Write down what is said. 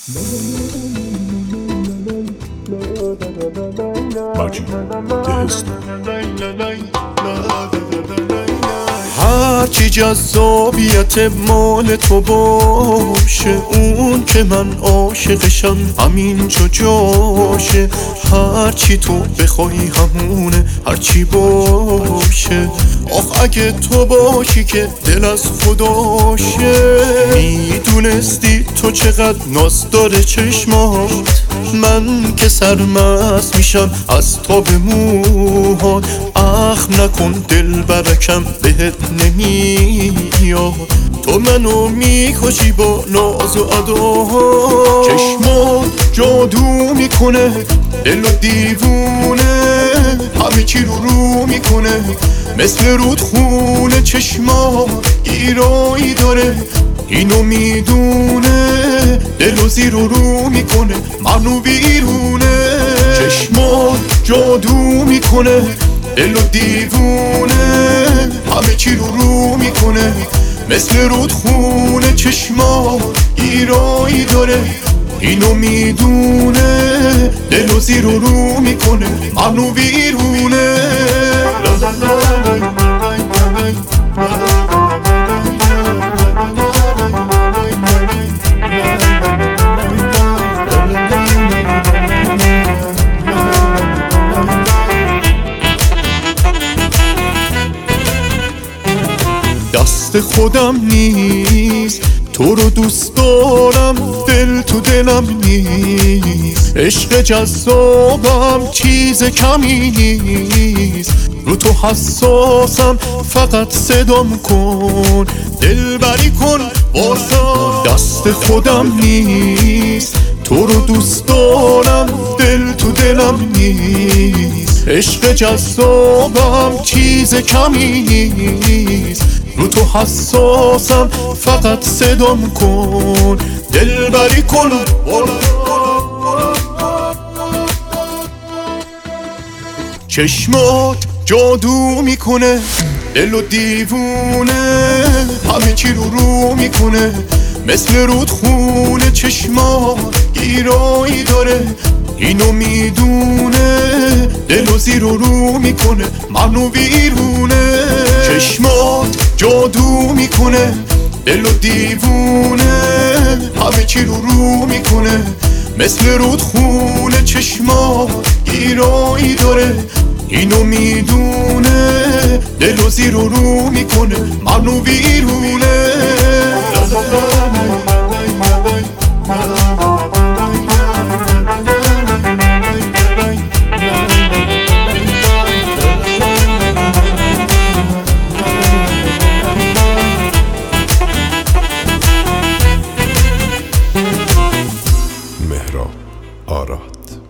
مجید دهستان. هرچی جذابیت مال تو باشه، اون که من عاشقشم همینجا جاشه. هرچی تو بخوای همونه، هرچی باشه. آخ اگه تو باشی که دل از خداشه. میدونستی تو چقدر ناز داره چشمات، من که سرمست میشم از تاب موهات. اخم نکن دل برکم بهت نمیاد، تو منو میکشی با ناز و ادا. چشمات جادو میکنه دل و دیوونه، همه چی رو میکنه مثل رودخونه. چشمات گیرایی داره اینو میدونه، دل و زیر رو میکنه منو بیرونه. چشمات جادو میکنه دل و دیوونه، همه چی رو میکنه مثل رودخونه. چشمات گیرایی داره اینو میدونه، دل و زیر رو میکنه منو بیرونه. دست خودم نیست تو رو دوست دارم، دل تو دلم نیست. عشق جذابم چیز کمی نیست، رو تو حساسم فقط صدام کن، دل بری کن واسم. دست خودم نیست تو رو دوست دارم، دل تو دلم نیست. عشق جذابم چیز کمی نیست، رو تو حساسم فقط صدام کن، دل بری کن. چشمات جادو میکنه دل و دیوونه، همه چی رو میکنه مثل رودخونه. چشمات گیرایی داره اینو میدونه، دل و زیر رو میکنه منو بیرونه. چشمات جادو میکنه دل و دیوونه، همه چی رو میکنه مثل رودخونه. چشمات گیرایی داره اینو میدونه، دل و زیر رو میکنه منو بیرونه. مهراب آراد.